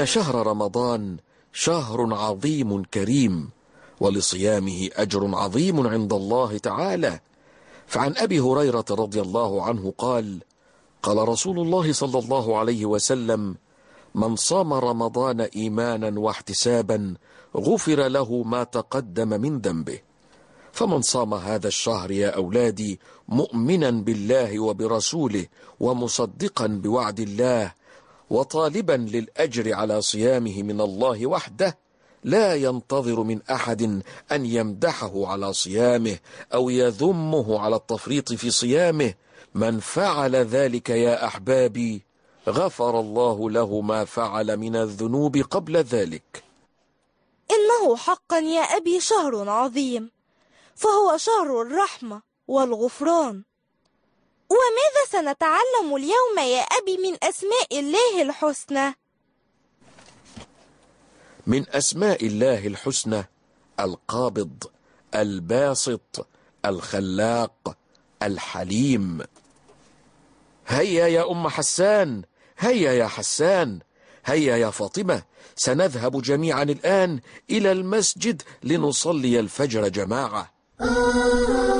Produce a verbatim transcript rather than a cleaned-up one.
إن شهر رمضان شهر عظيم كريم، ولصيامه أجر عظيم عند الله تعالى. فعن أبي هريرة رضي الله عنه قال: قال رسول الله صلى الله عليه وسلم: من صام رمضان إيمانا واحتسابا غفر له ما تقدم من ذنبه. فمن صام هذا الشهر يا أولادي مؤمنا بالله وبرسوله ومصدقا بوعد الله وطالبا للأجر على صيامه من الله وحده، لا ينتظر من أحد أن يمدحه على صيامه أو يذمه على التفريط في صيامه. من فعل ذلك يا أحبابي غفر الله له ما فعل من الذنوب قبل ذلك. إنه حقا يا أبي شهر عظيم، فهو شهر الرحمة والغفران. وماذا سنتعلم اليوم يا أبي من أسماء الله الحسنى؟ من أسماء الله الحسنى القابض، الباسط، الخلاق، الحليم. هيا يا أم حسان، هيا يا حسان، هيا يا فاطمة، سنذهب جميعا الآن إلى المسجد لنصلي الفجر جماعة.